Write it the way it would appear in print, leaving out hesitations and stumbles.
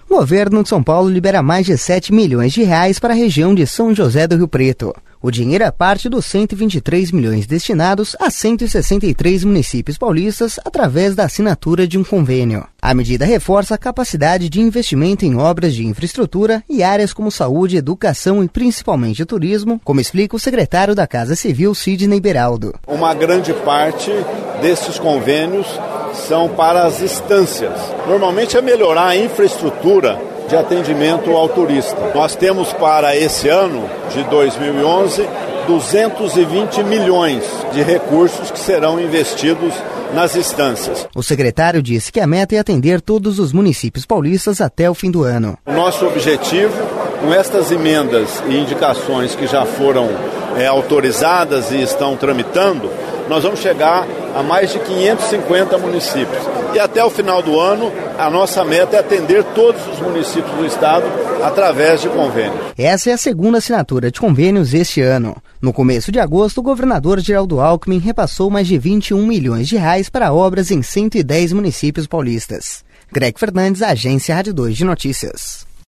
O governo de São Paulo libera mais de 7 milhões de reais para a região de São José do Rio Preto. O dinheiro é parte dos 123 milhões destinados a 163 municípios paulistas através da assinatura de um convênio. A medida reforça a capacidade de investimento em obras de infraestrutura e áreas como saúde, educação e principalmente turismo, como explica o secretário da Casa Civil, Sidney Beraldo. Uma grande parte desses convênios são para as instâncias. Normalmente é melhorar a infraestrutura de atendimento ao turista. Nós temos para esse ano de 2011 220 milhões de recursos que serão investidos nas instâncias. O secretário disse que a meta é atender todos os municípios paulistas até o fim do ano. O nosso objetivo, com estas emendas e indicações que já foram autorizadas e estão tramitando, nós vamos chegar a mais de 550 municípios. E até o final do ano, a nossa meta é atender todos os municípios do estado através de convênios. Essa é a segunda assinatura de convênios este ano. No começo de agosto, o governador Geraldo Alckmin repassou mais de 21 milhões de reais para obras em 110 municípios paulistas. Greg Fernandes, Agência Rádio 2 de Notícias.